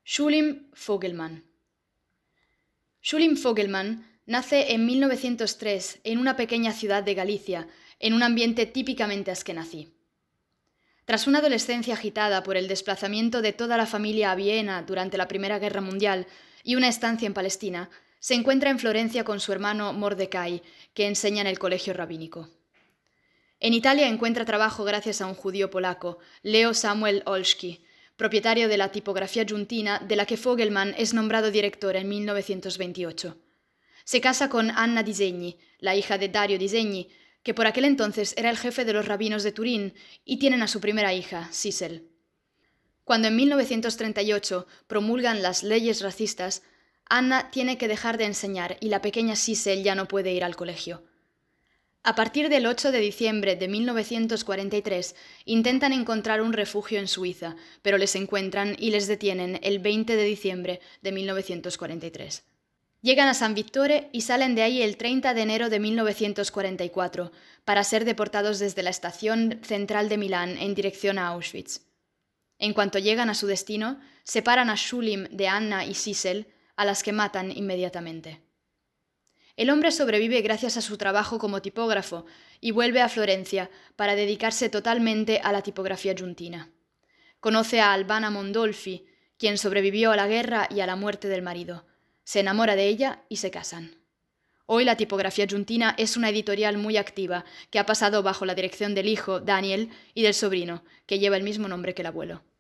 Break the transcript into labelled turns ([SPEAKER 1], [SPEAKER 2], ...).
[SPEAKER 1] Schulim Vogelmann. Schulim Vogelmann nace en 1903 en una pequeña ciudad de Galicia, en un ambiente típicamente askenazí. Tras una adolescencia agitada por el desplazamiento de toda la familia a Viena durante la Primera Guerra Mundial y una estancia en Palestina, se encuentra en Florencia con su hermano Mordecai, que enseña en el colegio rabínico. En Italia encuentra trabajo gracias a un judío polaco, Leo Samuel Olszki, propietario de la tipografía Giuntina, de la que Vogelmann es nombrado director en 1928. Se casa con Anna Disegni, la hija de Dario Disegni, que por aquel entonces era el jefe de los rabinos de Turín, y tienen a su primera hija, Sissel. Cuando en 1938 promulgan las leyes racistas, Anna tiene que dejar de enseñar y la pequeña Sissel ya no puede ir al colegio. A partir del 8 de diciembre de 1943 intentan encontrar un refugio en Suiza, pero les encuentran y les detienen el 20 de diciembre de 1943. Llegan a San Vittore y salen de ahí el 30 de enero de 1944 para ser deportados desde la estación central de Milán en dirección a Auschwitz. En cuanto llegan a su destino, separan a Schulim de Anna y Sissel, a las que matan inmediatamente. El hombre sobrevive gracias a su trabajo como tipógrafo y vuelve a Florencia para dedicarse totalmente a la tipografía giuntina. Conoce a Albana Mondolfi, quien sobrevivió a la guerra y a la muerte del marido. Se enamora de ella y se casan. Hoy la tipografía giuntina es una editorial muy activa que ha pasado bajo la dirección del hijo, Daniel, y del sobrino, que lleva el mismo nombre que el abuelo.